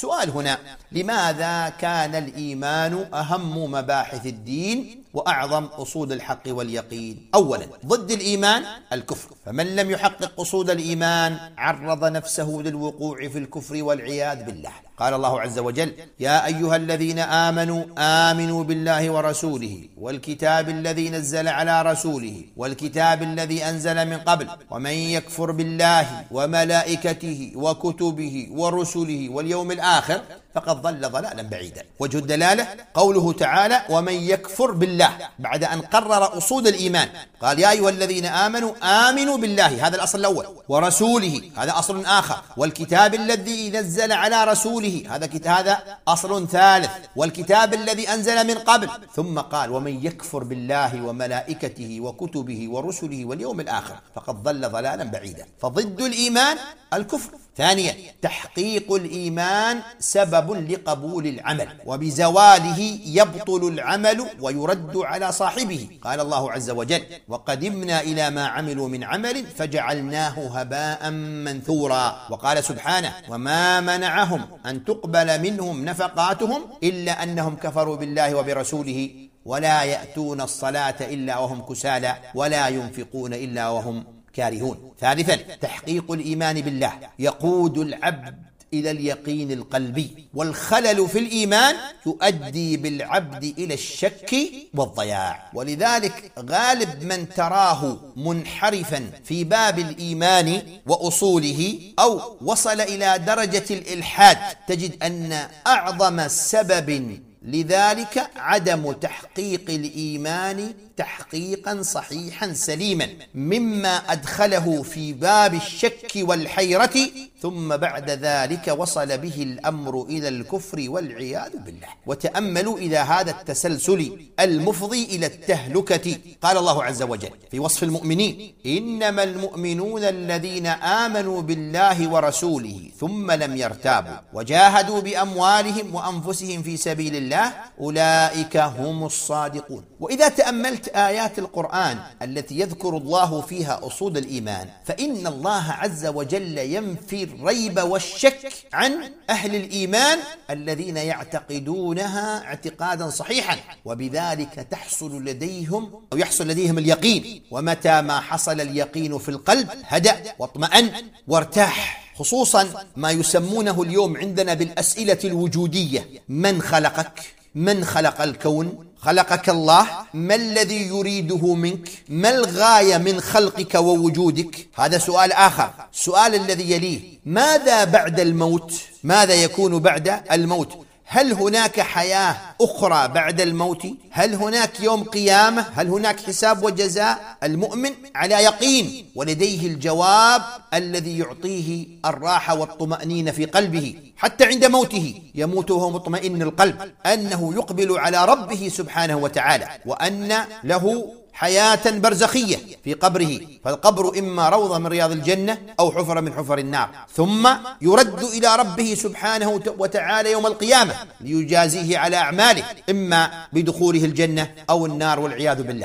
السؤال هنا: لماذا كان الإيمان أهم مباحث الدين وأعظم أصول الحق واليقين؟ أولا، ضد الإيمان الكفر، فمن لم يحقق أصول الإيمان عرض نفسه للوقوع في الكفر والعياذ بالله. قال الله عز وجل: يا أيها الذين آمنوا آمنوا بالله ورسوله والكتاب الذي نزل على رسوله والكتاب الذي أنزل من قبل ومن يكفر بالله وملائكته وكتبه ورسله واليوم الآخر فقد ضل ضلالا بعيدا. وجه الدلالة قوله تعالى: ومن يكفر بالله، بعد أن قرر أصول الإيمان قال: يا أيها الذين آمنوا آمنوا بالله، هذا الأصل الأول، ورسوله، هذا أصل آخر، والكتاب الذي نزل على رسوله، هذا أصل ثالث، والكتاب الذي أنزل من قبل، ثم قال: ومن يكفر بالله وملائكته وكتبه ورسله واليوم الآخر فقد ضل ضلالا بعيدا. فضد الإيمان الكفر. ثانيا، تحقيق الإيمان سبب لقبول العمل، وبزواله يبطل العمل ويرد على صاحبه. قال الله عز وجل: وقدمنا إلى ما عملوا من عمل فجعلناه هباء منثورا. وقال سبحانه: وما منعهم أن تقبل منهم نفقاتهم إلا أنهم كفروا بالله وبرسوله ولا يأتون الصلاة إلا وهم كسالى ولا ينفقون إلا وهم كارهون. ثالثا، تحقيق الإيمان بالله يقود العبد إلى اليقين القلبي، والخلل في الإيمان يؤدي بالعبد إلى الشك والضياع. ولذلك غالب من تراه منحرفا في باب الإيمان وأصوله أو وصل إلى درجة الإلحاد تجد أن أعظم سبب لذلك عدم تحقيق الإيمان تحقيقا صحيحا سليما، مما أدخله في باب الشك والحيرة، ثم بعد ذلك وصل به الأمر إلى الكفر والعياذ بالله. وتأملوا إلى هذا التسلسل المفضي إلى التهلكة. قال الله عز وجل في وصف المؤمنين: إنما المؤمنون الذين آمنوا بالله ورسوله ثم لم يرتابوا وجاهدوا بأموالهم وأنفسهم في سبيل الله أولئك هم الصادقون. وإذا تأملت آيات القرآن التي يذكر الله فيها أصول الإيمان فإن الله عز وجل ينفي الريب والشك عن أهل الإيمان الذين يعتقدونها اعتقادا صحيحا، وبذلك يحصل لديهم اليقين. ومتى ما حصل اليقين في القلب هدأ واطمأن وارتاح. خصوصا ما يسمونه اليوم عندنا بالأسئلة الوجودية: من خلقك؟ من خلق الكون؟ خلقك الله؟ ما الذي يريده منك؟ ما الغاية من خلقك ووجودك؟ هذا سؤال آخر. السؤال الذي يليه: ماذا بعد الموت؟ ماذا يكون بعد الموت؟ هل هناك حياة أخرى بعد الموت؟ هل هناك يوم قيامة؟ هل هناك حساب وجزاء؟ المؤمن على يقين ولديه الجواب الذي يعطيه الراحة والطمأنينة في قلبه، حتى عند موته يموت وهو مطمئن القلب أنه يقبل على ربه سبحانه وتعالى، وأن له حياة برزخية في قبره، فالقبر إما روضة من رياض الجنة أو حفرة من حفر النار، ثم يرد إلى ربه سبحانه وتعالى يوم القيامة ليجازيه على أعماله، إما بدخوله الجنة أو النار والعياذ بالله.